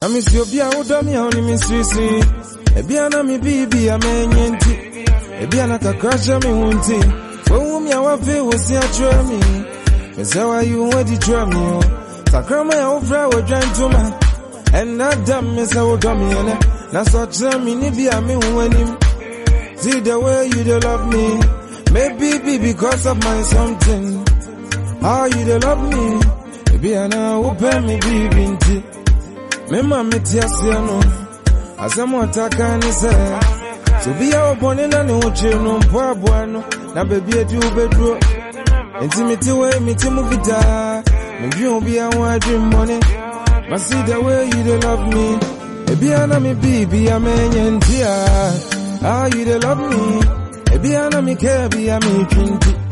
miss you, be out of me, only miss you see. Ebiana mi bibi amenyenti. Ebiana kakrasha mi wunti. Wumi ya wafi wasi ya chwemi. Mesewa yu wadi chwemi. Sakrama ya ufra wa jantuma. And that damn mesewa gami ene. Na so chwemi ni bi ame uwenim. See the way you dey love me. Maybe be because of my something. How you dey love me. Ebiana upe mi bibi nti. Mema meti asiano. Asamo atakani se. So be our born na ne uche no mpo aboano. Na baby edu bedro. Intimity way me timu vita. Me dream be a one dream money. But see the way you dey love me. Ebiana me bibi amenyentia. How you dey love me. Ebiana me care be a me trinity.